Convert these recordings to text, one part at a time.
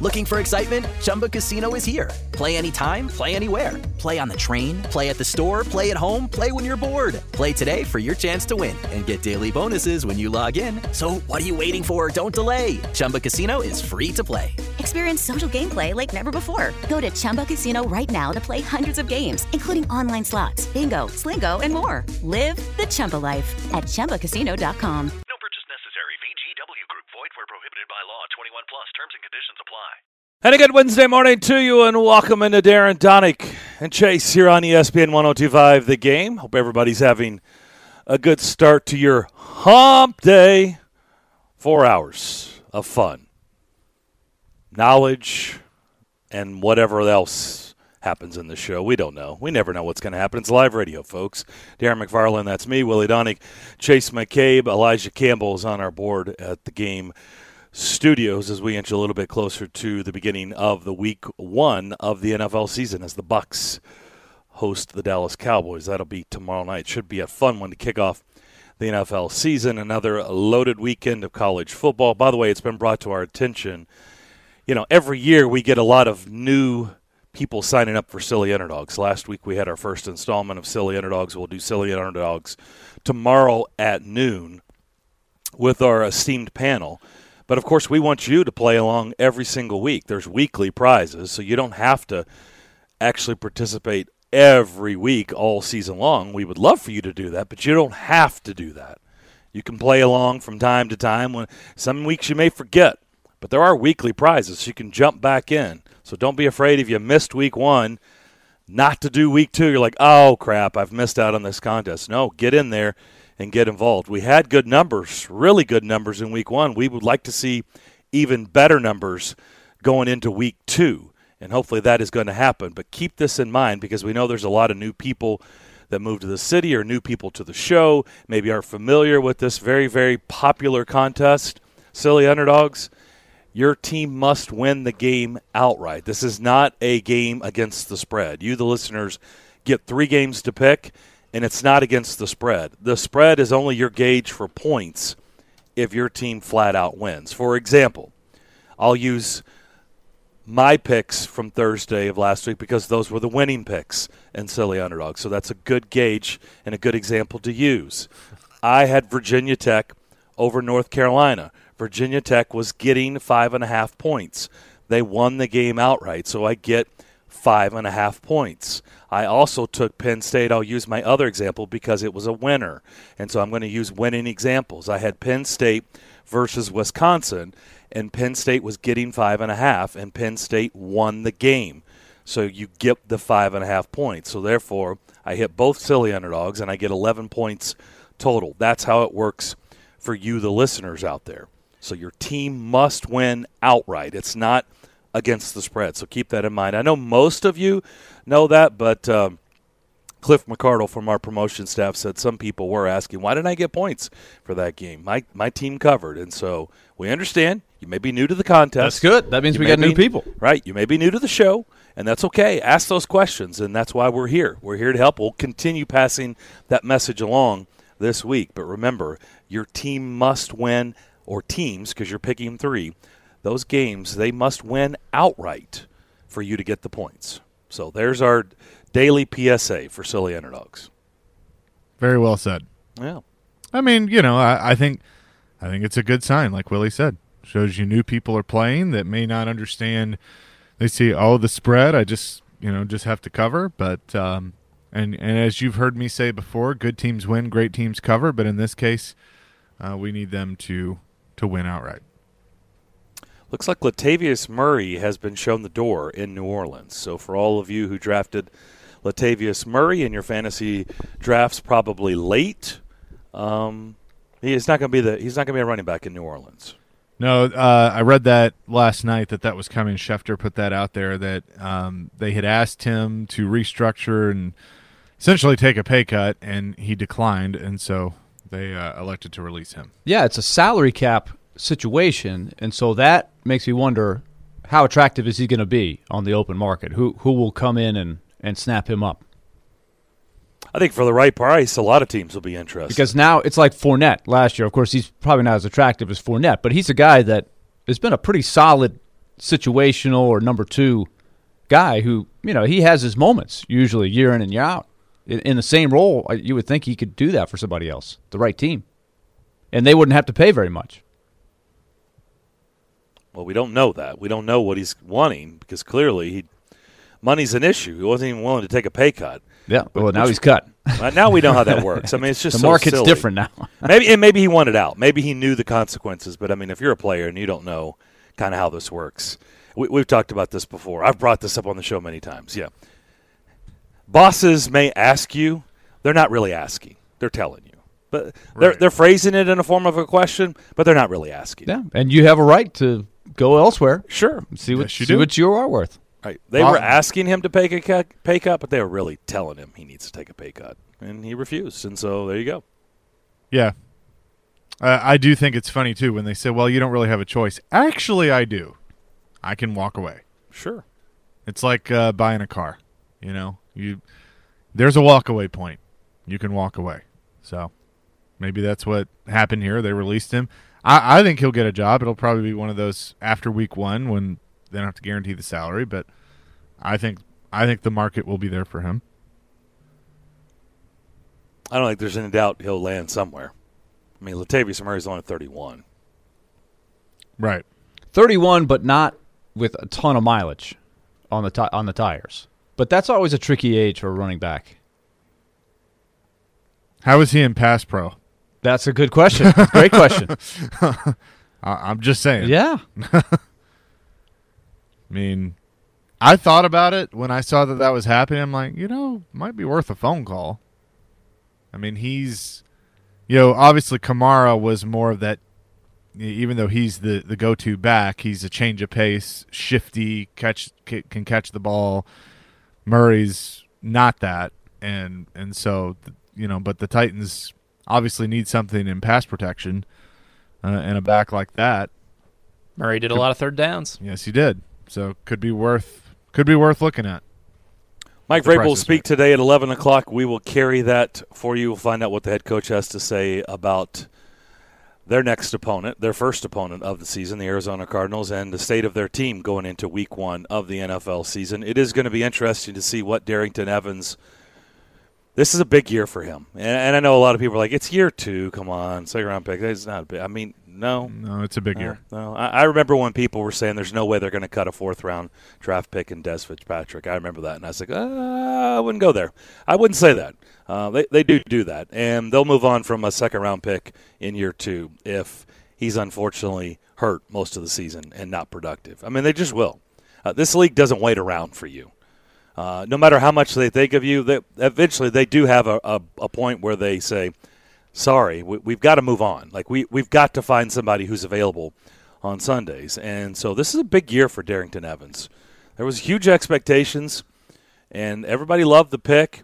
Looking for excitement? Chumba Casino is here. Play anytime, play anywhere. Play on the train, play at the store, play at home, play when you're bored. Play today for your chance to win and get daily bonuses when you log in. So what are you waiting for? Don't delay. Chumba Casino is free to play. Experience social gameplay like never before. Go to Chumba Casino right now to play hundreds of games, including online slots, bingo, Slingo, and more. Live the Chumba life at ChumbaCasino.com. No purchase necessary. VGW Group. Void where prohibited by law. 21 plus. Terms and conditions apply. And a good Wednesday morning to you, and welcome into Darren, Donick, and Chase here on ESPN 102.5 The Game. Hope everybody's having a good start to your hump day. 4 hours of fun, knowledge, and whatever else happens in the show. We don't know. We never know what's going to happen. It's live radio, folks. Darren McFarland, that's me, Willie Donick, Chase McCabe, Elijah Campbell is on our board at the Game Studios as we inch a little bit closer to the beginning of the week one of the NFL season as the Bucs host the Dallas Cowboys. That'll be tomorrow night. Should be a fun one to kick off the NFL season. Another loaded weekend of college football. By the way, it's been brought to our attention. You know, every year we get a lot of new people signing up for Silly Underdogs. Last week we had our first installment of Silly Underdogs. We'll do Silly Underdogs tomorrow at noon with our esteemed panel. But, of course, we want you to play along every single week. There's weekly prizes, so you don't have to actually participate every week all season long. We would love for you to do that, but you don't have to do that. You can play along from time to time. When some weeks you may forget, but there are weekly prizes, so you can jump back in. So don't be afraid if you missed week one not to do week two. You're like, oh, crap, I've missed out on this contest. No, get in there and get involved. We had good numbers, really good numbers in week one. We would like to see even better numbers going into week two, and hopefully that is going to happen. But keep this in mind because we know there's a lot of new people that move to the city or new people to the show, maybe aren't familiar with this very, very popular contest, Silly Underdogs. Your team must win the game outright. This is not a game against the spread. You, the listeners, get 3 games to pick, and it's not against the spread. The spread is only your gauge for points if your team flat out wins. For example, I'll use my picks from Thursday of last week because those were the winning picks in Silly Underdogs. So that's a good gauge and a good example to use. I had Virginia Tech over North Carolina. Virginia Tech was getting 5.5 points. They won the game outright, so I get 5.5 points. I also took Penn State. I'll use my other example because it was a winner, and so I'm going to use winning examples. I had Penn State versus Wisconsin, and Penn State was getting 5.5, and Penn State won the game. So you get the 5.5 points. So therefore, I hit both Silly Underdogs, and I get 11 points total. That's how it works for you, the listeners out there. So your team must win outright. It's not against the spread, so keep that in mind. I know most of you know that, but Cliff McCardle from our promotion staff said some people were asking, why didn't I get points for that game? My team covered, and so we understand. You may be new to the contest. That's good. That means we got new people. Right. You may be new to the show, and that's okay. Ask those questions, and that's why we're here. We're here to help. We'll continue passing that message along this week. But remember, your team must win, or teams, because you're picking 3, those games, they must win outright for you to get the points. So there's our daily PSA for Silly Underdogs. Very well said. Yeah. I mean, you know, I think it's a good sign, like Willie said. Shows you new people are playing that may not understand. They see, oh, the spread, I just have to cover. But and as you've heard me say before, good teams win, great teams cover. But in this case, we need them to win outright. Looks like Latavius Murray has been shown the door in New Orleans. So for all of you who drafted Latavius Murray in your fantasy drafts, probably late, he's not going to be a running back in New Orleans. No, I read that last night that was coming. Schefter put that out there that they had asked him to restructure and essentially take a pay cut, and he declined, and so they elected to release him. Yeah, it's a salary cap situation, and so that makes me wonder how attractive is he going to be on the open market? Who will come in and snap him up? I think for the right price, a lot of teams will be interested. Because now it's like Fournette last year. Of course, he's probably not as attractive as Fournette, but he's a guy that has been a pretty solid situational or number 2 guy who, he has his moments usually year in and year out. In the same role, you would think he could do that for somebody else, the right team. And they wouldn't have to pay very much. Well, we don't know that. We don't know what he's wanting because clearly money's an issue. He wasn't even willing to take a pay cut. Yeah, well, now he's cut. Now we know how that works. I mean, it's just the market's silly. Different now. maybe he wanted out. Maybe he knew the consequences. But, I mean, if you're a player and you don't know kind of how this works, we've talked about this before. I've brought this up on the show many times, yeah. Bosses may ask you. They're not really asking. They're telling you. But they're phrasing it in a form of a question, but they're not really asking. Yeah, and you have a right to go elsewhere. Sure. See what you are worth. Right. They were asking him to take a pay cut, but they were really telling him he needs to take a pay cut. And he refused. And so there you go. Yeah. I do think it's funny, too, when they say, well, you don't really have a choice. Actually, I do. I can walk away. Sure. It's like buying a car. There's a walkaway point. You can walk away. So maybe that's what happened here. They released him. I think he'll get a job. It'll probably be one of those after week 1 when they don't have to guarantee the salary. But I think the market will be there for him. I don't think there's any doubt he'll land somewhere. I mean, Latavius Murray's only 31. Right. 31, but not with a ton of mileage on the tires. But that's always a tricky age for a running back. How is he in pass pro? That's a good question. Great question. I'm just saying. Yeah. I mean, I thought about it when I saw that was happening. I'm like, might be worth a phone call. I mean, he's, obviously Kamara was more of that, even though he's the go-to back, he's a change of pace, shifty, can catch the ball. Murray's not that. And so, but the Titans obviously need something in pass protection and a back like that. Murray did a lot of third downs. Yes, he did. So could be worth looking at. Mike Vrabel will speak today at 11 o'clock. We will carry that for you. We'll find out what the head coach has to say about their next opponent, their first opponent of the season, the Arizona Cardinals, and the state of their team going into week 1 of the NFL season. It is going to be interesting to see what Darrynton Evans – this is a big year for him. And I know a lot of people are like, it's year 2, come on, second-round pick. It's not a big – I mean, no. No, it's a big year. No. I remember when people were saying there's no way they're going to cut a 4th-round draft pick in Des Fitzpatrick. I remember that, and I was like, I wouldn't go there. I wouldn't say that. They do that, and they'll move on from a second-round pick in year 2 if he's unfortunately hurt most of the season and not productive. I mean, they just will. This league doesn't wait around for you. No matter how much they think of you, eventually they do have a point where they say, sorry, we've got to move on. Like we've got to find somebody who's available on Sundays. And so this is a big year for Darrynton Evans. There was huge expectations, and everybody loved the pick.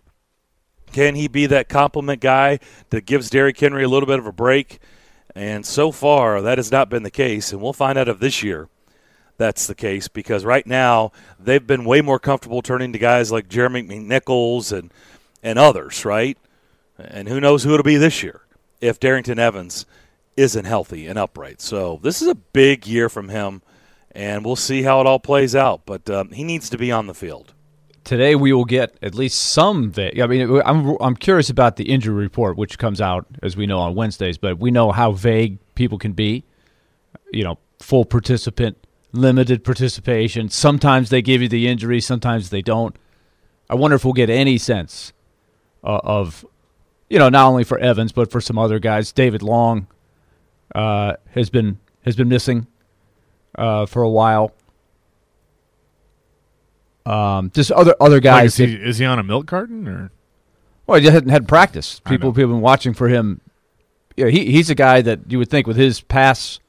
Can he be that compliment guy that gives Derrick Henry a little bit of a break? And so far, that has not been the case, and we'll find out if this year that's the case, because right now they've been way more comfortable turning to guys like Jeremy McNichols and others, right? And who knows who it'll be this year if Darrynton Evans isn't healthy and upright. So this is a big year from him, and we'll see how it all plays out. But he needs to be on the field. Today we will get at least some vague. I mean, I'm curious about the injury report, which comes out, as we know, on Wednesdays, but we know how vague people can be. Full participant, limited participation. Sometimes they give you the injury, sometimes they don't. I wonder if we'll get any sense of, not only for Evans, but for some other guys. David Long has been missing for a while. Just other guys. Like is he on a milk carton or? Well, he hadn't practiced. People have been watching for him. Yeah, he's a guy that you would think with his pass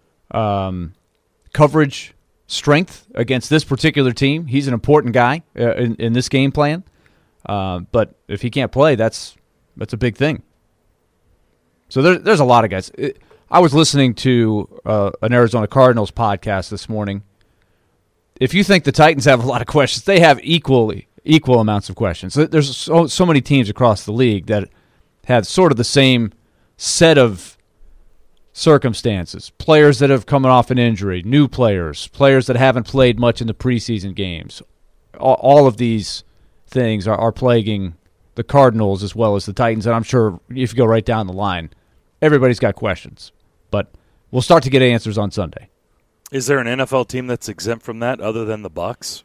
coverage strength against this particular team, he's an important guy in this game plan. But if he can't play, that's a big thing. So there's a lot of guys. I was listening to an Arizona Cardinals podcast this morning. If you think the Titans have a lot of questions, they have equal amounts of questions. There's so many teams across the league that have sort of the same set of circumstances, players that have come off an injury, new players, players that haven't played much in the preseason games. All of these things are plaguing the Cardinals as well as the Titans, and I'm sure if you go right down the line, everybody's got questions. But we'll start to get answers on Sunday. Is there an NFL team that's exempt from that other than the Bucs?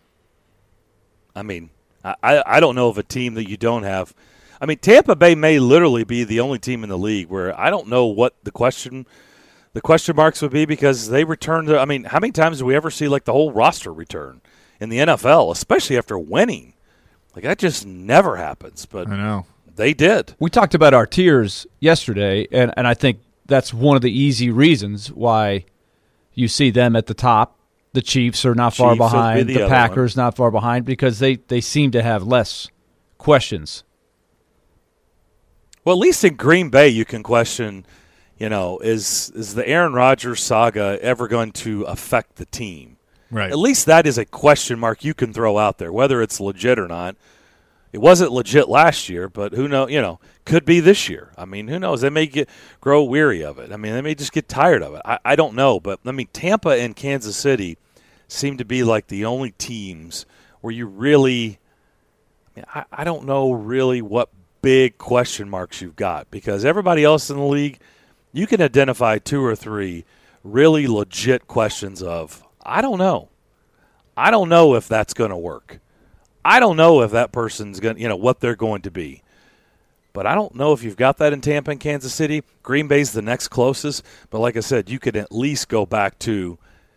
I mean, I don't know of a team that you don't have. I mean, Tampa Bay may literally be the only team in the league where I don't know what the question marks would be because they return to – I mean, how many times do we ever see like the whole roster return in the NFL, especially after winning? Like that just never happens. But I know. They did. We talked about our tiers yesterday, and I think that's one of the easy reasons why you see them at the top. The Chiefs are not far behind. The Packers not far behind because they seem to have less questions. Well, at least in Green Bay you can question, is the Aaron Rodgers saga ever going to affect the team? Right. At least that is a question mark you can throw out there, whether it's legit or not. It wasn't legit last year, but who knows? Could be this year. I mean, who knows? They may grow weary of it. I mean, they may just get tired of it. I don't know, but I mean, Tampa and Kansas City seem to be like the only teams where you really. I don't know really what big question marks you've got because everybody else in the league, you can identify 2 or 3 really legit questions of. I don't know. I don't know if that's going to work. I don't know if that person's going to, what they're going to be. But I don't know if you've got that in Tampa and Kansas City. Green Bay's the next closest. But like I said, you could at least go back to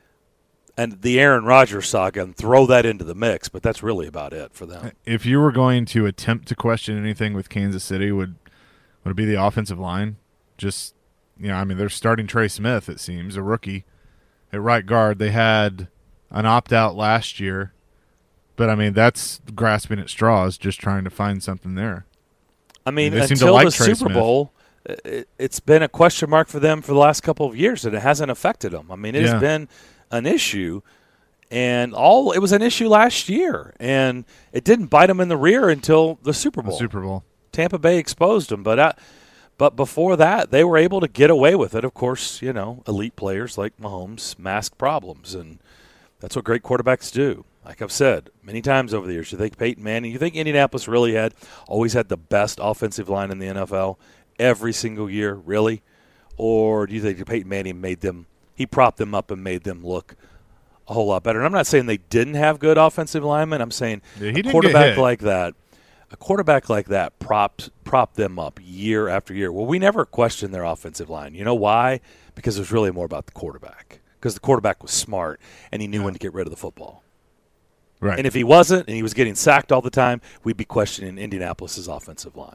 the Aaron Rodgers saga and throw that into the mix. But that's really about it for them. If you were going to attempt to question anything with Kansas City, would it be the offensive line? Just, they're starting Trey Smith, it seems, a rookie. At right guard, they had an opt-out last year. But, that's grasping at straws, just trying to find something there. I mean, they seem until to like the Trey Super Smith. Bowl, it's been a question mark for them for the last couple of years, and it hasn't affected them. I mean, it has been an issue, and it was an issue last year, and it didn't bite them in the rear until the Super Bowl. Tampa Bay exposed them, but before that, they were able to get away with it. Of course, elite players like Mahomes mask problems, and that's what great quarterbacks do. Like I've said many times over the years, you think Peyton Manning, you think Indianapolis really always had the best offensive line in the NFL every single year, really? Or do you think Peyton Manning he propped them up and made them look a whole lot better? And I'm not saying they didn't have good offensive linemen. I'm saying a quarterback like that propped them up year after year. Well, we never questioned their offensive line. You know why? Because it was really more about the quarterback. Because the quarterback was smart and he knew when to get rid of the football. Right. And if he wasn't and he was getting sacked all the time, we'd be questioning Indianapolis' offensive line.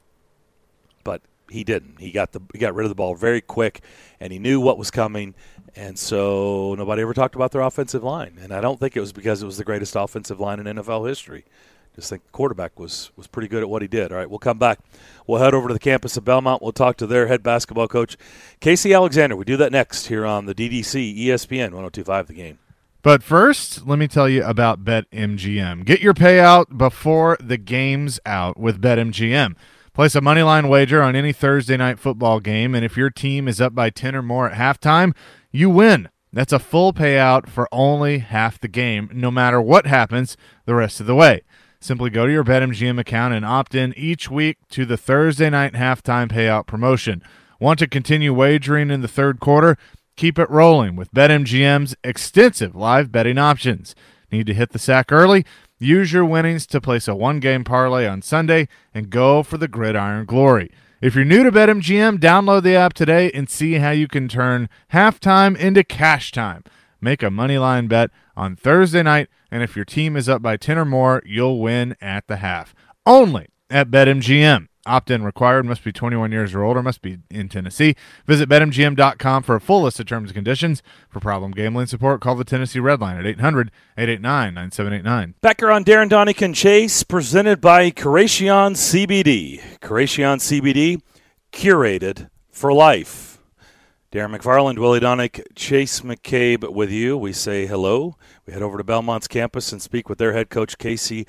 But he didn't. He got rid of the ball very quick, and he knew what was coming, and so nobody ever talked about their offensive line. And I don't think it was because it was the greatest offensive line in NFL history. Just think the quarterback was pretty good at what he did. All right, we'll come back. We'll head over to the campus of Belmont. We'll talk to their head basketball coach, Casey Alexander. We do that next here on the DDC ESPN 102.5 The Game. But first, let me tell you about BetMGM. Get your payout before the game's out with BetMGM. Place a moneyline wager on any Thursday night football game, and if your team is up by 10 or more at halftime, you win. That's a full payout for only half the game, no matter what happens the rest of the way. Simply go to your BetMGM account and opt in each week to the Thursday night halftime payout promotion. Want to continue wagering in the third quarter? Keep it rolling with BetMGM's extensive live betting options. Need to hit the sack early? Use your winnings to place a one-game parlay on Sunday and go for the gridiron glory. If you're new to BetMGM, download the app today and see how you can turn halftime into cash time. Make a moneyline bet on Thursday night, and if your team is up by 10 or more, you'll win at the half. Only at BetMGM. Opt-in required, must be 21 years or older, must be in Tennessee. Visit BetMGM.com for a full list of terms and conditions. For problem gambling support, call the Tennessee Red Line at 800-889-9789. Back on Darren Donick Chase, presented by Curation CBD. Curation CBD, curated for life. Darren McFarland, Willie Donick, Chase McCabe with you. We say hello. We head over to Belmont's campus and speak with their head coach, Casey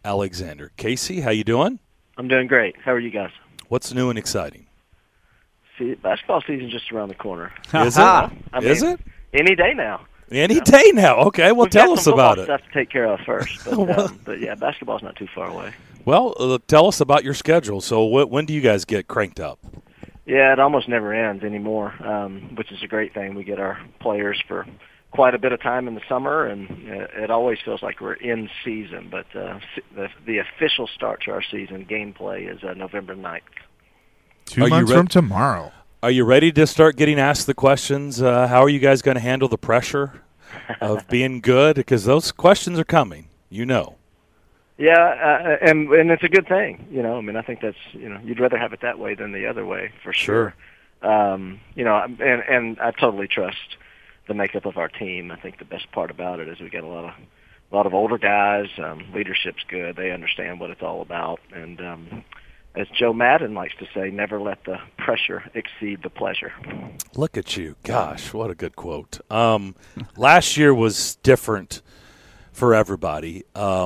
Alexander. Casey, how you doing? I'm doing great. How are you guys? What's new and exciting? See, basketball season's just around the corner. Is it? Is it? Any day now. Any day now. Okay, well, tell us about it. Stuff to take care of first, but yeah, basketball's not too far away. Well, tell us about your schedule. So, when do you guys get cranked up? Yeah, it almost never ends anymore, which is a great thing. We get our players for quite a bit of time in the summer, and it always feels like we're in season. But the official start to our season, gameplay, is November 9th. 2 months from tomorrow. Are you ready to start getting asked the questions? How are you guys going to handle the pressure of being good? Because those questions are coming, you know. Yeah, and it's a good thing, you know. I mean, I think that's, you know, you'd rather have it that way than the other way, for sure. You know, and I totally trust the makeup of our team. I think the best part about it is we got a lot of older guys. Leadership's good. They understand what it's all about, and as Joe Madden likes to say, never let the pressure exceed the pleasure. Look at you. Gosh, what a good quote. Last year was different for everybody.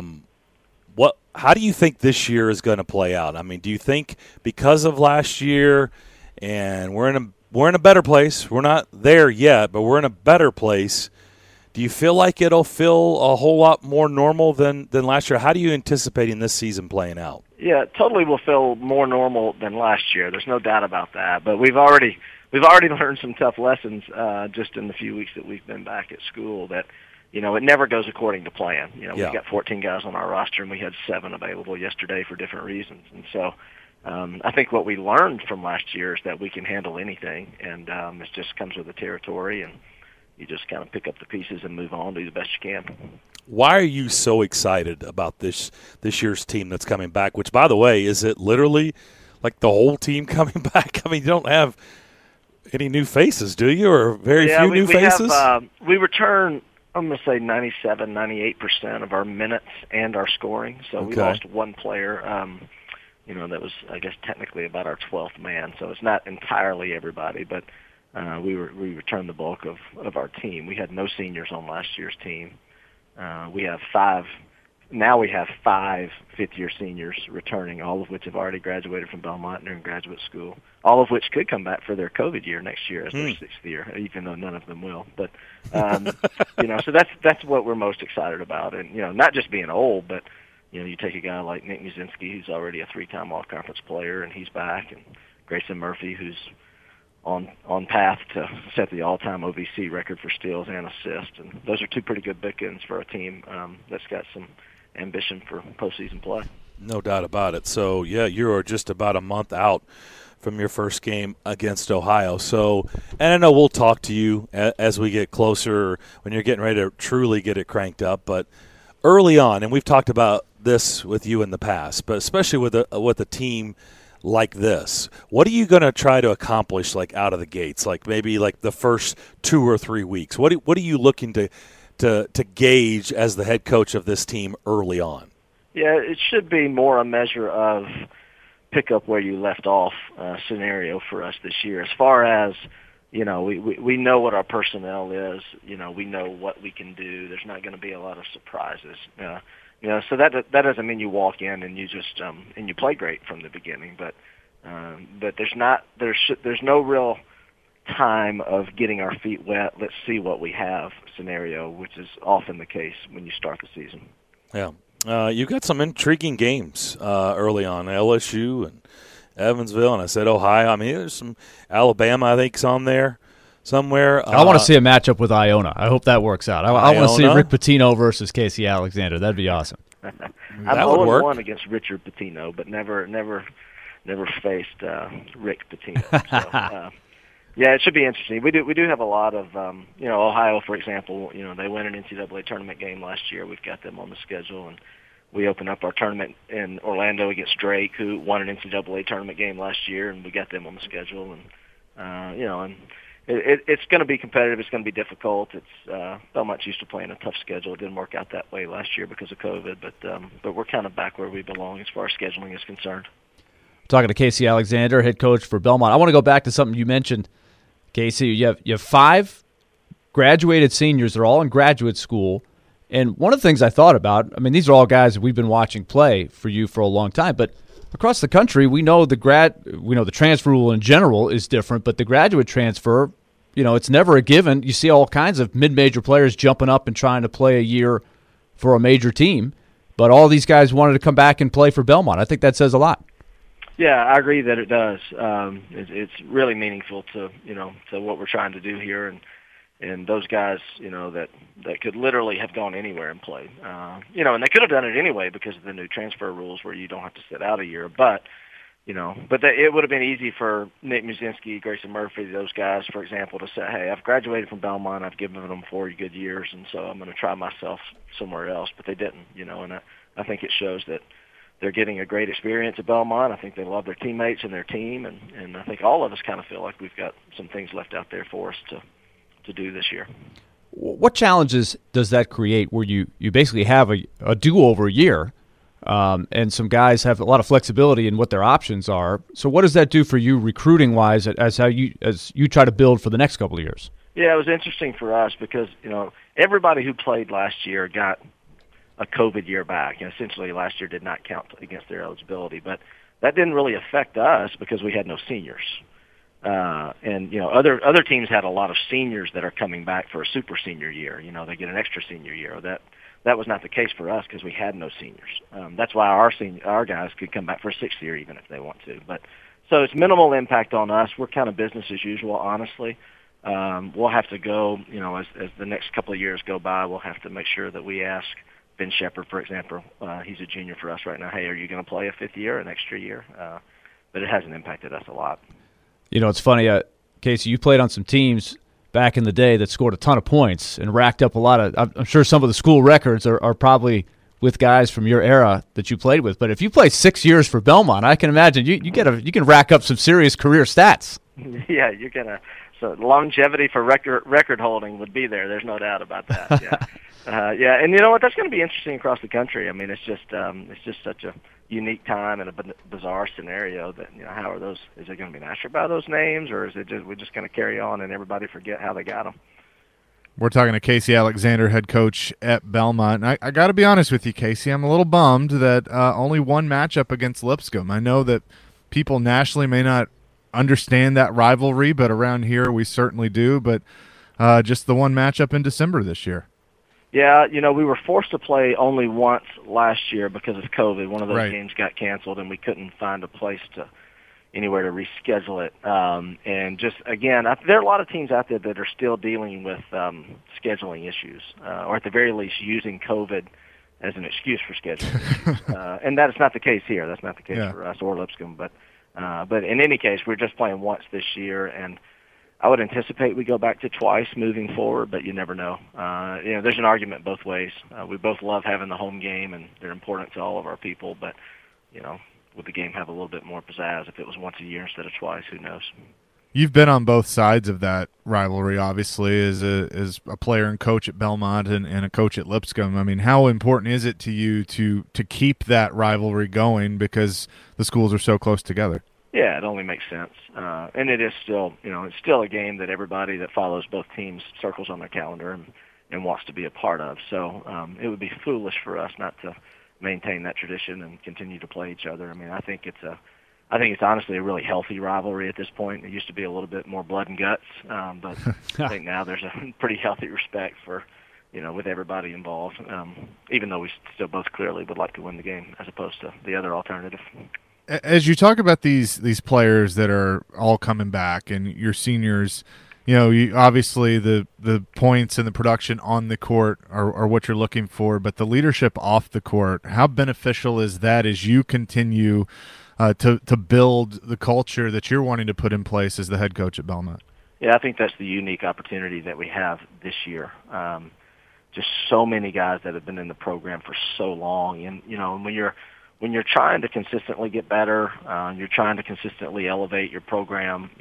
How do you think this year is going to play out? I mean, do you think because of last year, and we're in a better place? We're not there yet, but we're in a better place. Do you feel like it'll feel a whole lot more normal than last year? How do you anticipating this season playing out? Yeah, totally will feel more normal than last year. There's no doubt about that. But we've already learned some tough lessons just in the few weeks that we've been back at school that, you know, it never goes according to plan. You know, We've got 14 guys on our roster, and we had 7 available yesterday for different reasons. And so I think what we learned from last year is that we can handle anything, and it just comes with the territory, and you just kind of pick up the pieces and move on, do the best you can. Why are you so excited about this year's team that's coming back? Which, by the way, is it literally like the whole team coming back? I mean, you don't have any new faces, do you, or very few new faces? We return, I'm going to say 97, 98% of our minutes and our scoring. So we lost one player, you know, that was, I guess, technically about our 12th man. So it's not entirely everybody, but we returned the bulk of our team. We had no seniors on last year's team. We have 5 fifth-year seniors returning, all of which have already graduated from Belmont and are in graduate school, all of which could come back for their COVID year next year as their 6th year, even though none of them will. But, you know, so that's what we're most excited about. And, you know, not just being old, but, you know, you take a guy like Nick Muszynski, who's already a 3-time all-conference player, and he's back, and Grayson Murphy, who's on path to set the all-time OVC record for steals and assists. And those are 2 pretty good bookends for a team that's got some ambition for postseason play. No doubt about it. So, yeah, you are just about a month out from your first game against Ohio. So, and I know we'll talk to you as we get closer when you're getting ready to truly get it cranked up. But early on, and we've talked about this with you in the past, but especially with a team like this, what are you going to try to accomplish, like, out of the gates, like maybe like the first 2 or 3 weeks? What are you looking to gauge as the head coach of this team early on? Yeah, it should be more a measure of pick up where you left off scenario for us this year. As far as, you know, we know what our personnel is. You know, we know what we can do. There's not going to be a lot of surprises. You know, so that doesn't mean you walk in and you just and you play great from the beginning, but there's no real time of getting our feet wet. Let's see what we have scenario, which is often the case when you start the season. Yeah, you got some intriguing games early on, LSU and Evansville, and I said Ohio. I mean, there's some Alabama, I think, is on there somewhere. I want to see a matchup with Iona. I hope that works out. I want to see Rick Pitino versus Casey Alexander. That'd be awesome. I'm 0-1 against Richard Pitino, but never faced Rick Pitino. So, yeah, it should be interesting. We do have a lot of you know, Ohio, for example. You know, they won an NCAA tournament game last year. We've got them on the schedule, and we open up our tournament in Orlando against Drake, who won an NCAA tournament game last year, and we got them on the schedule. And you know, and it's going to be competitive. It's going to be difficult. It's Belmont's used to playing a tough schedule. It didn't work out that way last year because of COVID, but we're kind of back where we belong as far as scheduling is concerned. Talking to Casey Alexander, head coach for Belmont. I want to go back to something you mentioned, Casey. You have 5 graduated seniors. They're all in graduate school. And one of the things I thought about, I mean, these are all guys that we've been watching play for you for a long time, but across the country, we know the transfer rule in general is different, but the graduate transfer, it's never a given. You see all kinds of mid-major players jumping up and trying to play a year for a major team, but all these guys wanted to come back and play for Belmont. I think that says a lot. Yeah, I agree that it does. It's really meaningful to what we're trying to do here, and those guys, that could literally have gone anywhere and played. And they could have done it anyway because of the new transfer rules where you don't have to sit out a year. But it would have been easy for Nick Muszynski, Grayson Murphy, those guys, for example, to say, hey, I've graduated from Belmont, I've given them 4 good years, and so I'm going to try myself somewhere else. But they didn't, and I think it shows that they're getting a great experience at Belmont. I think they love their teammates and their team, and I think all of us kind of feel like we've got some things left out there for us to do this year. What challenges does that create where you basically have a do-over year, and some guys have a lot of flexibility in what their options are? So what does that do for you recruiting-wise as you try to build for the next couple of years? Yeah, it was interesting for us because, everybody who played last year got a COVID year back. And essentially last year did not count against their eligibility. But that didn't really affect us because we had no seniors. And other teams had a lot of seniors that are coming back for a super senior year. They get an extra senior year. That was not the case for us because we had no seniors. That's why our guys could come back for a sixth year even if they want to. But so it's minimal impact on us. We're kind of business as usual, honestly. We'll have to go, as the next couple of years go by, we'll have to make sure that we ask Ben Shepard, for example. He's a junior for us right now. Hey, are you going to play a fifth year, an extra year? But it hasn't impacted us a lot. It's funny, Casey, you played on some teams back in the day that scored a ton of points and racked up a lot of – I'm sure some of the school records are probably with guys from your era that you played with. But if you play 6 years for Belmont, I can imagine you can rack up some serious career stats. Yeah, you're going to – so longevity for record holding would be there. There's no doubt about that, yeah. Yeah, and you know what? That's going to be interesting across the country. I mean, it's just such a unique time and a bizarre scenario that how are those? Is it going to be an asterisk by those names, or is it we're just going to carry on and everybody forget how they got them? We're talking to Casey Alexander, head coach at Belmont. And I got to be honest with you, Casey. I'm a little bummed that only one matchup against Lipscomb. I know that people nationally may not understand that rivalry, but around here we certainly do. But just the one matchup in December this year. Yeah, we were forced to play only once last year because of COVID. One of those games got canceled, and we couldn't find a place anywhere to reschedule it. And just, again, there are a lot of teams out there that are still dealing with scheduling issues, or at the very least using COVID as an excuse for scheduling issues. And that is not the case here. That's not the case for us or Lipscomb. But in any case, we're just playing once this year, and I would anticipate we go back to twice moving forward, but you never know. There's an argument both ways. We both love having the home game, and they're important to all of our people, but, would the game have a little bit more pizzazz if it was once a year instead of twice? Who knows? You've been on both sides of that rivalry, obviously, as a player and coach at Belmont and a coach at Lipscomb. I mean, how important is it to you to keep that rivalry going because the schools are so close together? Yeah, it only makes sense. And it is still, it's still a game that everybody that follows both teams circles on their calendar and wants to be a part of. So it would be foolish for us not to maintain that tradition and continue to play each other. I mean, I think it's honestly a really healthy rivalry at this point. It used to be a little bit more blood and guts, but I think now there's a pretty healthy respect for, with everybody involved, even though we still both clearly would like to win the game as opposed to the other alternative. As you talk about these players that are all coming back and your seniors, obviously the points and the production on the court are what you're looking for, but the leadership off the court, how beneficial is that as you continue to build the culture that you're wanting to put in place as the head coach at Belmont? Yeah, I think that's the unique opportunity that we have this year. Just so many guys that have been in the program for so long, and when you're trying to consistently get better, you're trying to consistently elevate your program,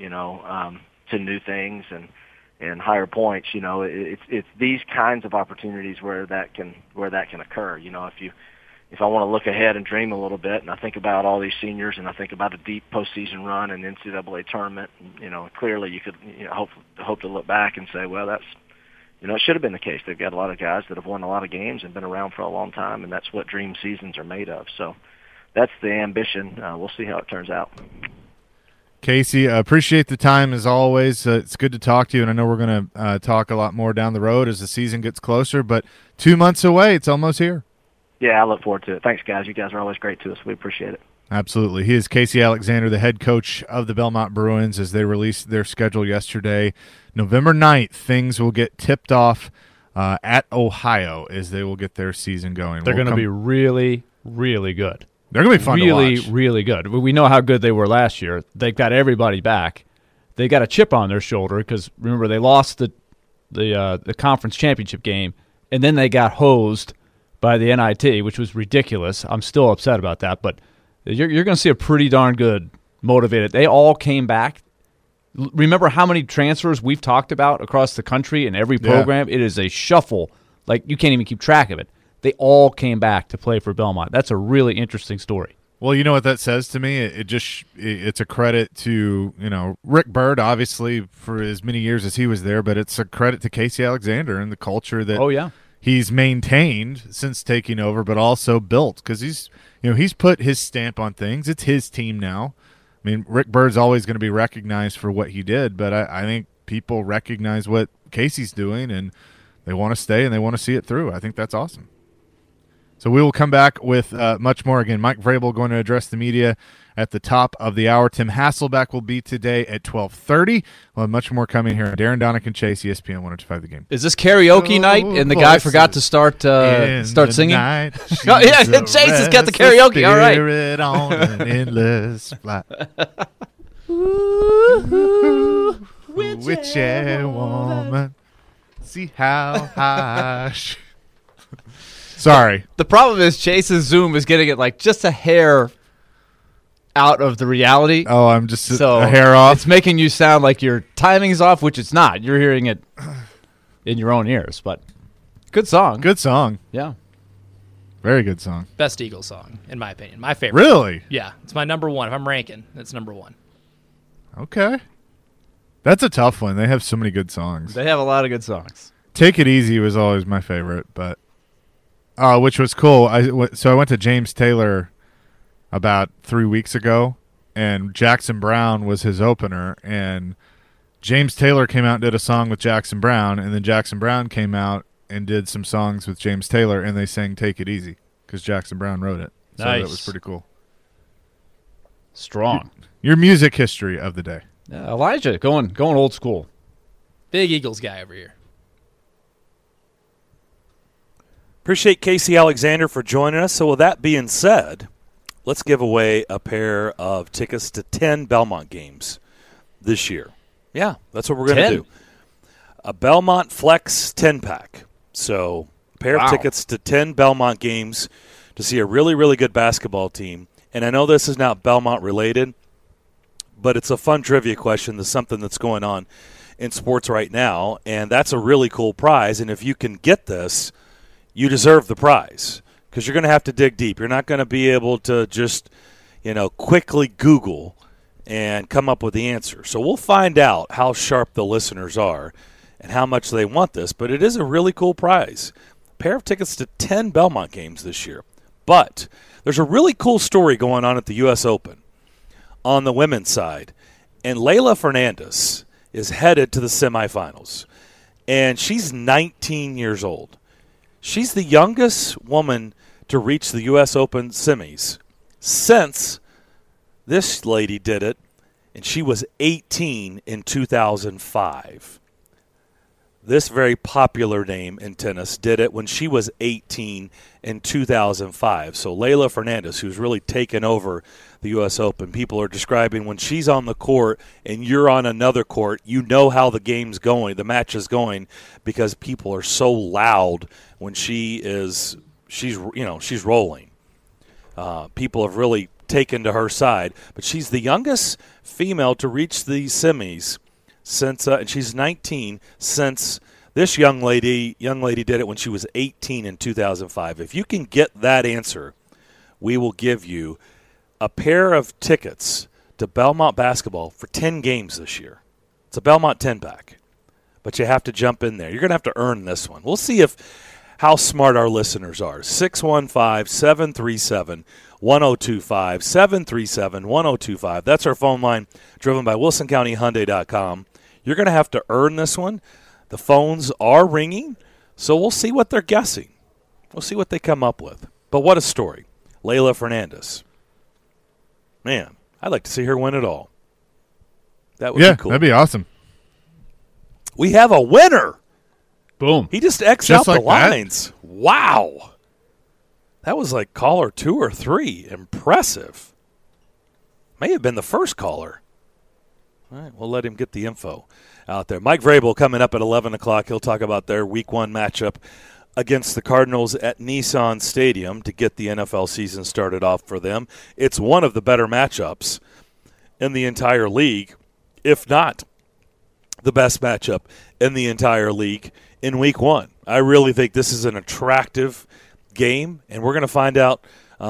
to new things and higher points. It's these kinds of opportunities where that can occur. If I want to look ahead and dream a little bit, and I think about all these seniors, and I think about a deep postseason run and NCAA tournament, clearly you could hope to look back and say, well, that's. It should have been the case. They've got a lot of guys that have won a lot of games and been around for a long time, and that's what dream seasons are made of. So that's the ambition. We'll see how it turns out. Casey, appreciate the time as always. It's good to talk to you, and I know we're going to talk a lot more down the road as the season gets closer, but 2 months away, it's almost here. Yeah, I look forward to it. Thanks, guys. You guys are always great to us. We appreciate it. Absolutely. He is Casey Alexander, the head coach of the Belmont Bruins, as they released their schedule yesterday. November 9th, things will get tipped off at Ohio as they will get their season going. They're going to be really, really good. They're going to be fun to watch. Really, really good. We know how good they were last year. They got everybody back. They got a chip on their shoulder because, remember, they lost the conference championship game, and then they got hosed by the NIT, which was ridiculous. I'm still upset about that, but you're going to see a pretty darn good motivated. They all came back. Remember how many transfers we've talked about across the country in every program? Yeah. It is a shuffle. Like, you can't even keep track of it. They all came back to play for Belmont. That's a really interesting story. Well, you know what that says to me? It's a credit to, Rick Byrd, obviously, for as many years as he was there, but it's a credit to Casey Alexander and the culture that he's maintained since taking over, but also built, because he's put his stamp on things. It's his team now. I mean, Rick Byrd's always going to be recognized for what he did, but I think people recognize what Casey's doing, and they want to stay and they want to see it through. I think that's awesome. So we will come back with much more. Again, Mike Vrabel going to address the media at the top of the hour. Tim Hasselbeck will be today at 12:30. We'll have much more coming here. Darren Donick and Chase, ESPN 102.5 The Game. Is this karaoke night and the guy forgot to start singing? Night, yeah, Chase has got the karaoke. All right. On an endless flight. Witchy woman, see how high. Sorry. The problem is Chase's Zoom is getting it like just a hair out of the reality. Oh, I'm just a hair off. It's making you sound like your timing's off, which it's not. You're hearing it in your own ears, but good song. Good song. Yeah. Very good song. Best Eagles song, in my opinion. My favorite. Really? Yeah. It's my number one. If I'm ranking, it's number one. Okay. That's a tough one. They have so many good songs. They have a lot of good songs. Take It Easy was always my favorite, but which was cool. So I went to James Taylor about 3 weeks ago, and Jackson Browne was his opener, and James Taylor came out and did a song with Jackson Browne, and then Jackson Browne came out and did some songs with James Taylor, and they sang Take It Easy because Jackson Browne wrote it. So nice. That was pretty cool. Strong. Your music history of the day. Elijah, going old school. Big Eagles guy over here. Appreciate Casey Alexander for joining us. So with that being said, let's give away a pair of tickets to 10 Belmont games this year. Yeah, that's what we're going to do. A Belmont Flex 10-pack. So a pair of tickets to 10 Belmont games to see a really, really good basketball team. And I know this is not Belmont related, but it's a fun trivia question. There's something that's going on in sports right now, and that's a really cool prize. And if you can get this, you deserve the prize because you're going to have to dig deep. You're not going to be able to just, quickly Google and come up with the answer. So we'll find out how sharp the listeners are and how much they want this, but it is a really cool prize. A pair of tickets to 10 Belmont games this year. But there's a really cool story going on at the U.S. Open on the women's side, and Leylah Fernandez is headed to the semifinals, and she's 19 years old. She's the youngest woman to reach the U.S. Open semis since this lady did it, and she was 18 in 2005. This very popular name in tennis did it when she was 18 in 2005. So Leylah Fernandez, who's really taken over the U.S. Open, people are describing when she's on the court and you're on another court, you know how the game's going, the match is going, because people are so loud when she's rolling. People have really taken to her side, but she's the youngest female to reach the semis since, and she's 19 since this young lady did it when she was 18 in 2005. If you can get that answer, we will give you a pair of tickets to Belmont basketball for 10 games this year. It's a Belmont 10-pack, but you have to jump in there. You're going to have to earn this one. We'll see how smart our listeners are. 615-737-1025, 737-1025. That's our phone line, driven by WilsonCountyHyundai.com. You're going to have to earn this one. The phones are ringing, so we'll see what they're guessing. We'll see what they come up with. But what a story. Leylah Fernandez. Man, I'd like to see her win it all. That would be cool. That'd be awesome. We have a winner. Boom. He just X'd out the lines. Wow. That was like caller 2 or 3. Impressive. May have been the first caller. All right, we'll let him get the info out there. Mike Vrabel coming up at 11 o'clock. He'll talk about their Week 1 matchup against the Cardinals at Nissan Stadium to get the NFL season started off for them. It's one of the better matchups in the entire league, if not the best matchup in the entire league in Week 1. I really think this is an attractive game, and we're going to find out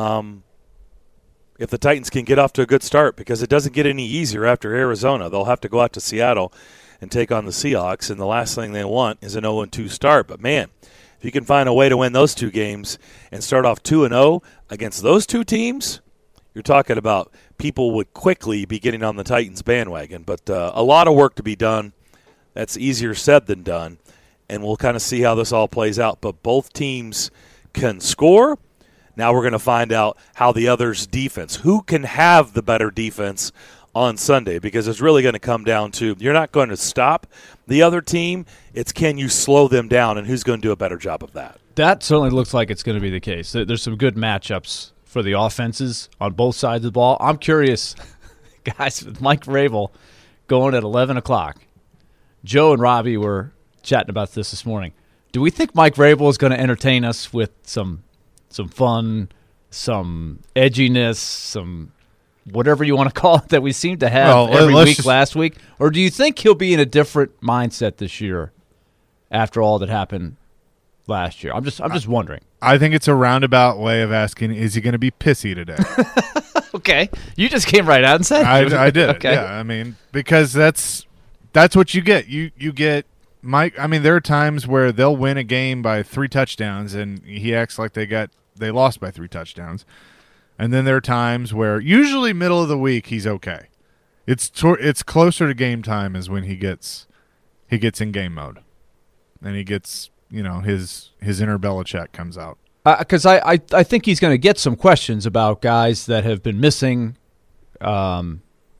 if the Titans can get off to a good start, because it doesn't get any easier after Arizona. They'll have to go out to Seattle and take on the Seahawks, and the last thing they want is an 0-2 start. But, man, if you can find a way to win those 2 games and start off 2-0 against those 2 teams, you're talking about people would quickly be getting on the Titans bandwagon. But a lot of work to be done. That's easier said than done, and we'll kind of see how this all plays out. But both teams can score. Now we're going to find out how the other's defense, who can have the better defense on Sunday, because it's really going to come down to, you're not going to stop the other team. It's, can you slow them down, and who's going to do a better job of that? That certainly looks like it's going to be the case. There's some good matchups for the offenses on both sides of the ball. I'm curious, guys, with Mike Vrabel going at 11 o'clock. Joe and Robbie were chatting about this morning. Do we think Mike Vrabel is going to entertain us with some fun, some edginess, some whatever you want to call it that we seem to have every week last week? Or do you think he'll be in a different mindset this year after all that happened last year? I'm just wondering. I think it's a roundabout way of asking, is he going to be pissy today? Okay. You just came right out and said I did. Okay. Yeah, I mean, because that's what you get. You get Mike. I mean, there are times where they'll win a game by 3 touchdowns, and he acts like they lost by 3 touchdowns. And then there are times where, usually middle of the week, he's okay. It's closer to game time is when he gets in game mode, and he gets, his inner Belichick comes out. Because I think he's going to get some questions about guys that have been missing, their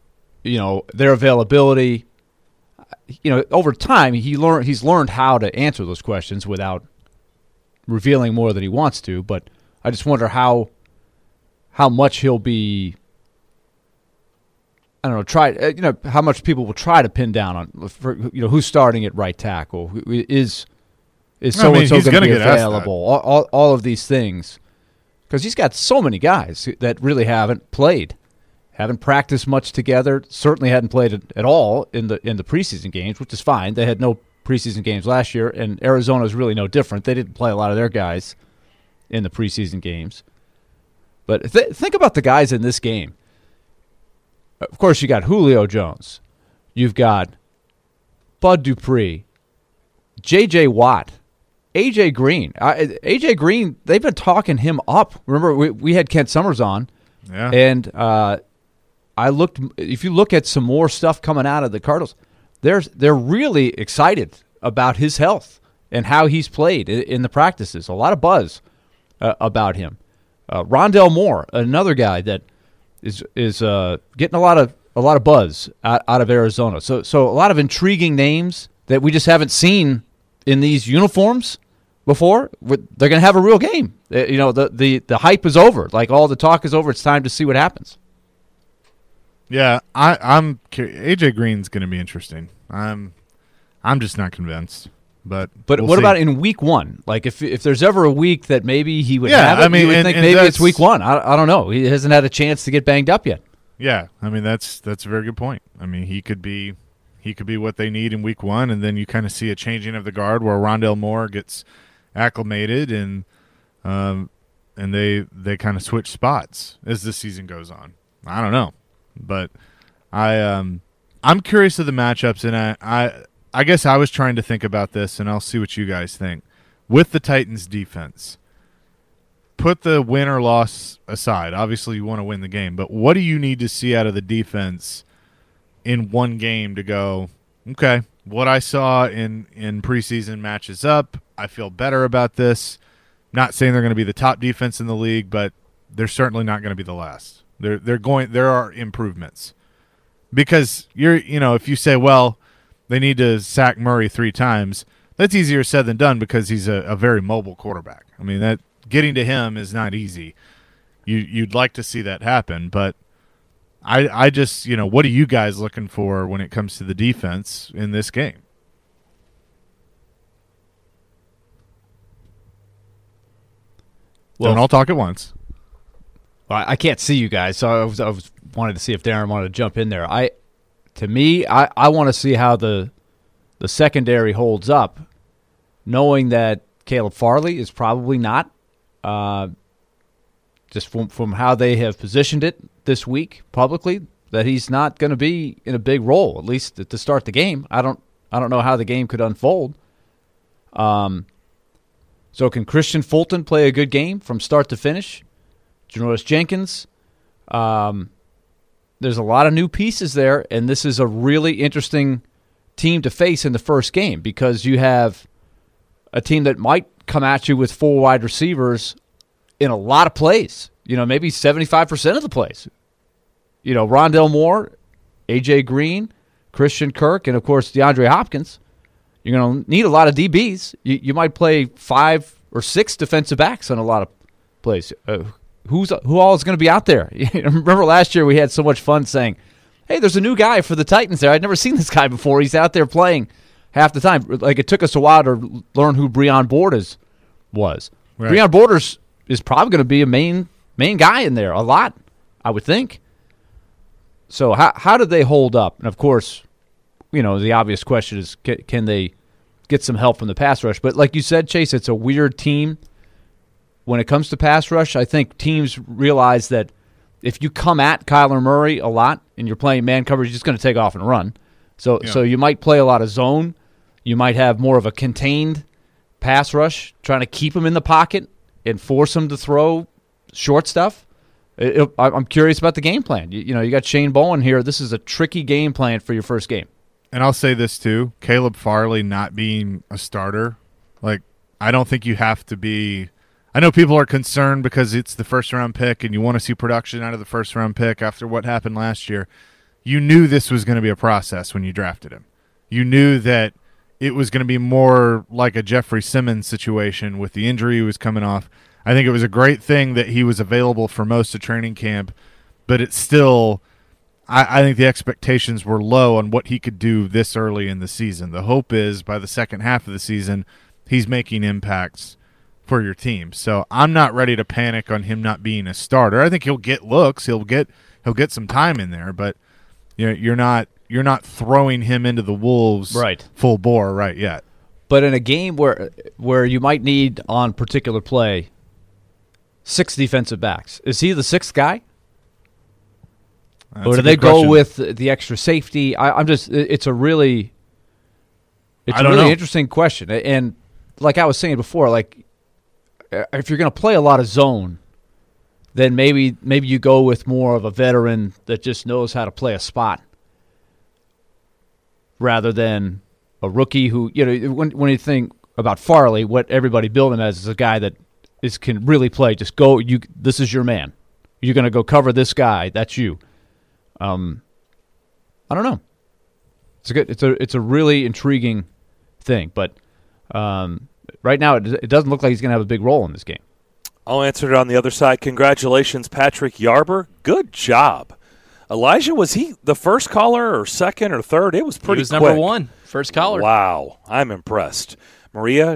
availability. Over time, he's learned how to answer those questions without revealing more than he wants to. But I just wonder how much he'll be. I don't know. How much people will try to pin down on who's starting at right tackle, who is so and so going to be available. All of these things, because he's got so many guys that really haven't played. Haven't practiced much together. Certainly hadn't played at all in the preseason games, which is fine. They had no preseason games last year, and Arizona is really no different. They didn't play a lot of their guys in the preseason games. But think about the guys in this game. Of course, you got Julio Jones. You've got Bud Dupree, J.J. Watt, A.J. Green. A.J. Green, they've been talking him up. Remember, we had Kent Summers on, and I looked. If you look at some more stuff coming out of the Cardinals, they're really excited about his health and how he's played in the practices. A lot of buzz about him. Rondell Moore, another guy that is getting a lot of buzz out of Arizona. So a lot of intriguing names that we just haven't seen in these uniforms before. They're going to have a real game. The hype is over. Like, all the talk is over. It's time to see what happens. Yeah, I'm AJ Green's going to be interesting. I'm just not convinced. But what see. About in week 1? Like, if there's ever a week that maybe he would have it, you would think maybe it's week 1. I don't know. He hasn't had a chance to get banged up yet. Yeah, I mean that's a very good point. I mean, he could be what they need in week 1, and then you kind of see a changing of the guard where Rondell Moore gets acclimated, and they kind of switch spots as the season goes on. I don't know. But I'm curious of the matchups, and I guess I was trying to think about this, and I'll see what you guys think. with the Titans defense, put the win or loss aside. Obviously, you want to win the game, but what do you need to see out of the defense in one game to go, okay, what I saw in preseason matches up. I feel better about this. Not saying they're going to be the top defense in the league, but they're certainly not going to be the last. There are improvements. Because if you say, well, they need to sack Murray 3 times, that's easier said than done because he's a very mobile quarterback. I mean, that getting to him is not easy. You'd like to see that happen, but I just, what are you guys looking for when it comes to the defense in this game? Well, don't all talk at once. Well, I can't see you guys, so I was wanted to see if Darren wanted to jump in there. I want to see how the secondary holds up, knowing that Caleb Farley is probably not, just from how they have positioned it this week publicly, that he's not going to be in a big role, at least to start the game. I don't know how the game could unfold. So can Christian Fulton play a good game from start to finish? Janoris Jenkins. There's a lot of new pieces there, and this is a really interesting team to face in the first game because you have a team that might come at you with 4 wide receivers in a lot of plays, maybe 75% of the plays. Rondell Moore, A.J. Green, Christian Kirk, and, of course, DeAndre Hopkins. You're going to need a lot of DBs. You might play 5 or 6 defensive backs on a lot of plays. Who all is going to be out there? Remember last year we had so much fun saying, hey, there's a new guy for the Titans there. I'd never seen this guy before. He's out there playing half the time. Like, it took us a while to learn who Breon Borders was. Right. Breon Borders is probably going to be a main guy in there a lot, I would think. So how do they hold up? And, of course, the obvious question is can they get some help from the pass rush? But like you said, Chase, it's a weird team. When it comes to pass rush, I think teams realize that if you come at Kyler Murray a lot and you're playing man coverage, he's just going to take off and run. So you might play a lot of zone. You might have more of a contained pass rush, trying to keep him in the pocket and force him to throw short stuff. I'm curious about the game plan. You got Shane Bowen here. This is a tricky game plan for your first game. And I'll say this too, Caleb Farley not being a starter, I don't think you have to be – I know people are concerned because it's the first-round pick and you want to see production out of the first-round pick after what happened last year. You knew this was going to be a process when you drafted him. You knew that it was going to be more like a Jeffrey Simmons situation with the injury he was coming off. I think it was a great thing that he was available for most of training camp, but it's still – I think the expectations were low on what he could do this early in the season. The hope is by the second half of the season he's making impacts for your team. So I'm not ready to panic on him not being a starter. I think he'll get looks. He'll get some time in there, but you're not throwing him into the wolves full bore right yet. But in a game where you might need on particular play 6 defensive backs, is he the 6th guy? Or do they go with the extra safety? It's a really interesting question. And like I was saying before, if you're going to play a lot of zone, then maybe you go with more of a veteran that just knows how to play a spot rather than a rookie who, when you think about Farley, what everybody build him as is a guy that can really play. Just go, this is your man. You're going to go cover this guy. That's you. I don't know. It's a really intriguing thing, but right now it doesn't look like he's going to have a big role in this game. I'll answer it on the other side. Congratulations, Patrick Yarber. Good job. Elijah, was he the first caller or second or third? It was pretty quick. He was number 1, first caller. Wow, I'm impressed. Maria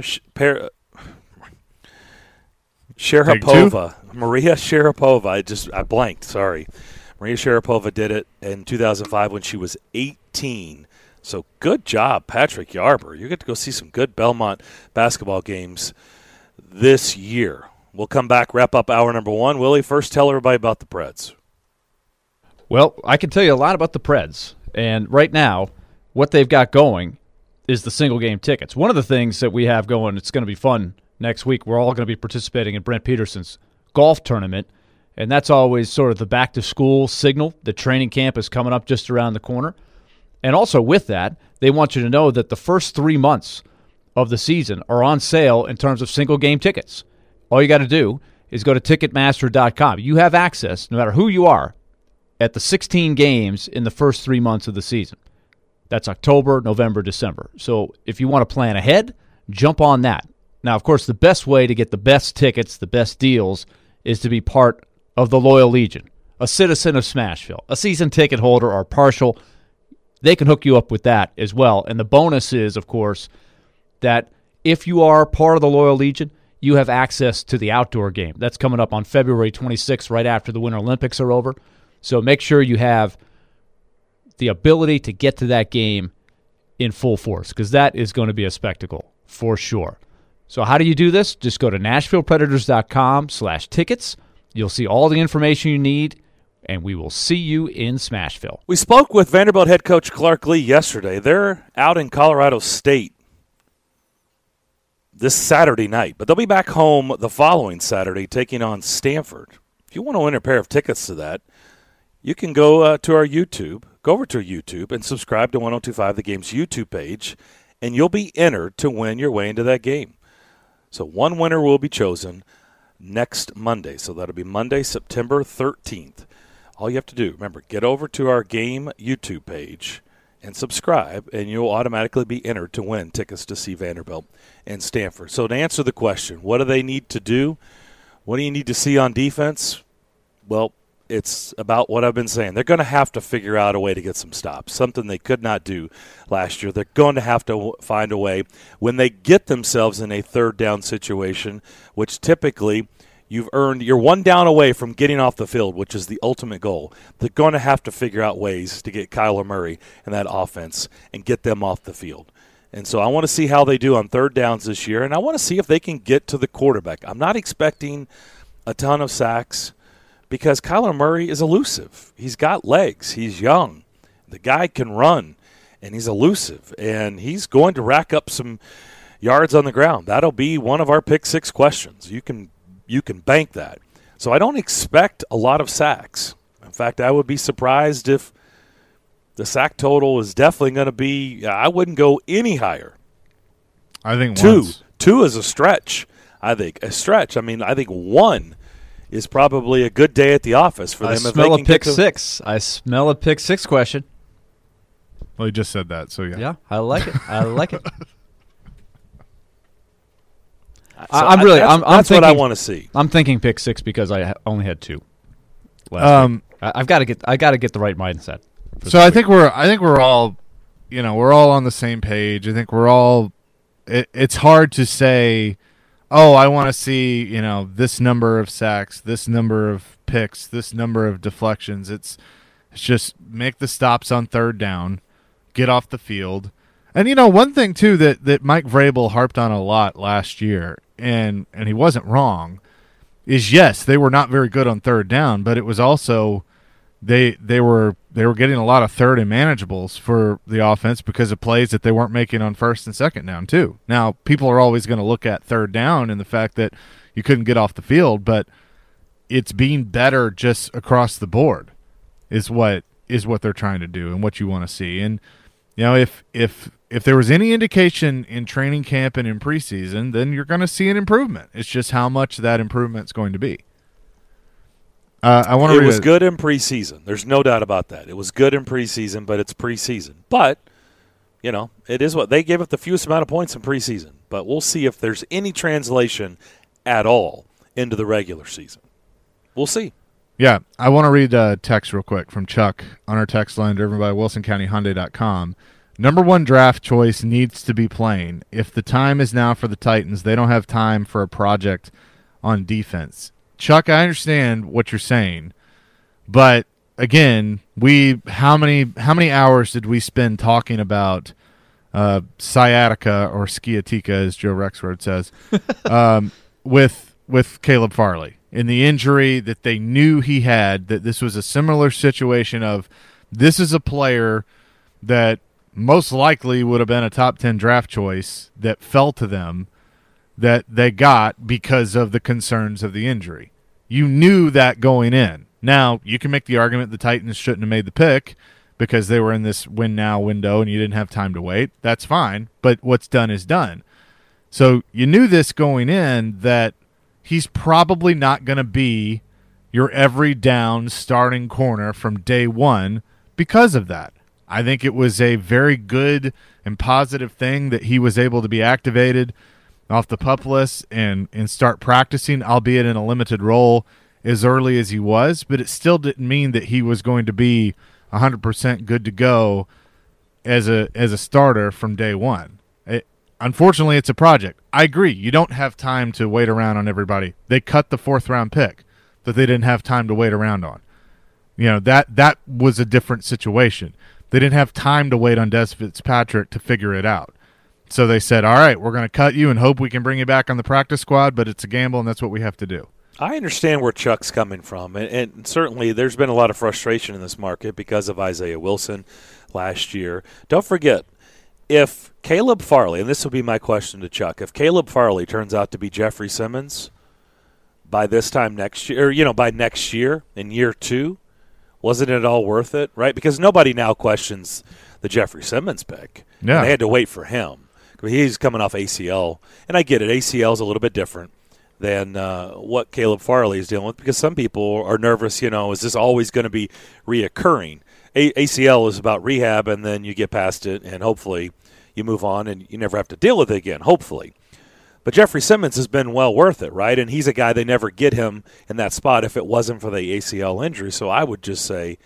Sharapova. Maria Sharapova. I blanked, sorry. Maria Sharapova did it in 2005 when she was 18. So good job, Patrick Yarber. You get to go see some good Belmont basketball games this year. We'll come back, wrap up hour number 1. Willie, first tell everybody about the Preds. Well, I can tell you a lot about the Preds. And right now, what they've got going is the single-game tickets. One of the things that we have going, it's going to be fun next week, we're all going to be participating in Brent Peterson's golf tournament, and that's always sort of the back-to-school signal. The training camp is coming up just around the corner. And also with that, they want you to know that the first 3 months of the season are on sale in terms of single-game tickets. All you got to do is go to Ticketmaster.com. You have access, no matter who you are, at the 16 games in the first 3 months of the season. That's October, November, December. So if you want to plan ahead, jump on that. Now, of course, the best way to get the best tickets, the best deals, is to be part of the Loyal Legion, a citizen of Smashville, a season ticket holder or partial. They can hook you up with that as well. And the bonus is, of course, that if you are part of the Loyal Legion, you have access to the outdoor game. That's coming up on February 26th, right after the Winter Olympics are over. So make sure you have the ability to get to that game in full force, because that is going to be a spectacle for sure. So how do you do this? Just go to NashvillePredators.com/tickets. You'll see all the information you need, and we will see you in Smashville. We spoke with Vanderbilt head coach Clark Lee yesterday. They're out in Colorado State this Saturday night, but they'll be back home the following Saturday taking on Stanford. If you want to win a pair of tickets to that, you can go to our YouTube. Go over to YouTube and subscribe to 102.5 The Game's YouTube page, and you'll be entered to win your way into that game. So one winner will be chosen next Monday. So that'll be Monday, September 13th. All you have to do, remember, get over to our game YouTube page and subscribe, and you'll automatically be entered to win tickets to see Vanderbilt and Stanford. So to answer the question, what do they need to do? What do you need to see on defense? Well, it's about what I've been saying. They're going to have to figure out a way to get some stops, something they could not do last year. They're going to have to find a way when they get themselves in a third down situation, which typically you're one down away from getting off the field, which is the ultimate goal. They're going to have to figure out ways to get Kyler Murray and that offense and get them off the field. And so I want to see how they do on third downs this year, and I want to see if they can get to the quarterback. I'm not expecting a ton of sacks, because Kyler Murray is elusive. He's got legs. He's young. The guy can run, and he's elusive. And he's going to rack up some yards on the ground. That'll be one of our pick six questions. You can bank that. So I don't expect a lot of sacks. In fact, I would be surprised if the sack total is definitely going to be – I wouldn't go any higher. I think two is a stretch, I think. A stretch. I mean, I think one – is probably a good day at the office for them. I smell a pick six. I smell a pick six question. Well, he just said that, so yeah. Yeah, I like it. I like it. I'm thinking, what I want to see. I'm thinking pick six because I only had two last week. I've got to get the right mindset. So I think we're all, we're all on the same page. I think we're all. It's hard to say, oh, I want to see, this number of sacks, this number of picks, this number of deflections. It's just make the stops on third down, get off the field. And, one thing, too, that Mike Vrabel harped on a lot last year, and he wasn't wrong, is, yes, they were not very good on third down, but it was also they were getting a lot of third and manageables for the offense because of plays that they weren't making on first and second down too. Now, people are always going to look at third down and the fact that you couldn't get off the field, but it's being better just across the board is what they're trying to do and what you want to see. And if there was any indication in training camp and in preseason, then you're going to see an improvement. It's just how much that improvement's going to be. It was good in preseason. There's no doubt about that. It was good in preseason, but it's preseason. But, it is what they gave up the fewest amount of points in preseason. But we'll see if there's any translation at all into the regular season. We'll see. Yeah, I want to read a text real quick from Chuck on our text line driven by WilsonCountyHyundai.com. Number one draft choice needs to be playing. If the time is now for the Titans, they don't have time for a project on defense. Chuck, I understand what you're saying, but again, how many hours did we spend talking about sciatica or sciatica, as Joe Rexford says, with Caleb Farley and the injury that they knew he had? That this was a similar situation of this is a player that most likely would have been a top 10 draft choice that fell to them that they got because of the concerns of the injury. You knew that going in. Now, you can make the argument the Titans shouldn't have made the pick because they were in this win-now window and you didn't have time to wait. That's fine, but what's done is done. So you knew this going in, that he's probably not going to be your every down starting corner from day one because of that. I think it was a very good and positive thing that he was able to be activated off the PUP list and start practicing, albeit in a limited role, as early as he was, but it still didn't mean that he was going to be 100% good to go as a starter from day one. Unfortunately, it's a project. I agree. You don't have time to wait around on everybody. They cut the 4th-round pick that they didn't have time to wait around on. You know, that was a different situation. They didn't have time to wait on Des Fitzpatrick to figure it out. So they said, all right, we're going to cut you and hope we can bring you back on the practice squad, but it's a gamble, and that's what we have to do. I understand where Chuck's coming from, and certainly there's been a lot of frustration in this market because of Isaiah Wilson last year. Don't forget, if Caleb Farley, and this will be my question to Chuck, if Caleb Farley turns out to be Jeffrey Simmons by this time next year, or, by next year, in year 2, wasn't it all worth it, right? Because nobody now questions the Jeffrey Simmons pick. Yeah. And they had to wait for him. He's coming off ACL, and I get it. ACL is a little bit different than what Caleb Farley is dealing with because some people are nervous, is this always going to be reoccurring? ACL is about rehab, and then you get past it, and hopefully you move on, and you never have to deal with it again, hopefully. But Jeffrey Simmons has been well worth it, right? And he's a guy, they never get him in that spot if it wasn't for the ACL injury. So I would just say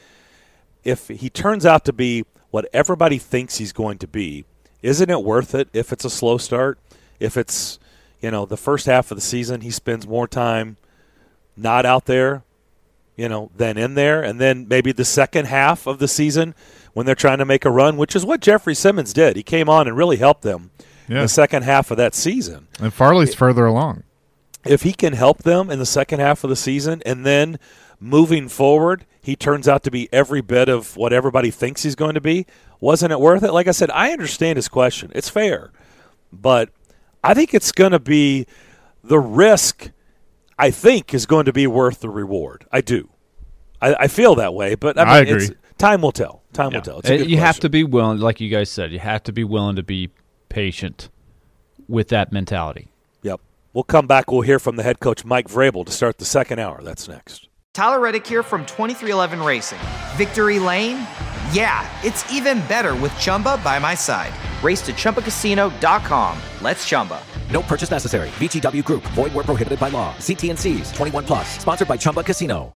if he turns out to be what everybody thinks he's going to be, isn't it worth it if it's a slow start? If it's, the first half of the season he spends more time not out there, than in there, and then maybe the second half of the season when they're trying to make a run, which is what Jeffrey Simmons did. He came on and really helped them in the second half of that season. And Farley's further along. If he can help them in the second half of the season and then moving forward, he turns out to be every bit of what everybody thinks he's going to be, wasn't it worth it? Like I said, I understand his question. It's fair. But I think it's going to be the risk, I think, is going to be worth the reward. I do. I feel that way, but I agree. Time will tell. Time will tell. It's a good you question. have to be willing, like you guys said, you have to be willing to be patient with that mentality. Yep. We'll come back. We'll hear from the head coach, Mike Vrabel, to start the second hour. That's next. Tyler Reddick here from 2311 Racing. Victory Lane? Yeah, it's even better with Chumba by my side. Race to ChumbaCasino.com. Let's Chumba. No purchase necessary. VGW Group. Void where prohibited by law. See T&Cs. 21+. Sponsored by Chumba Casino.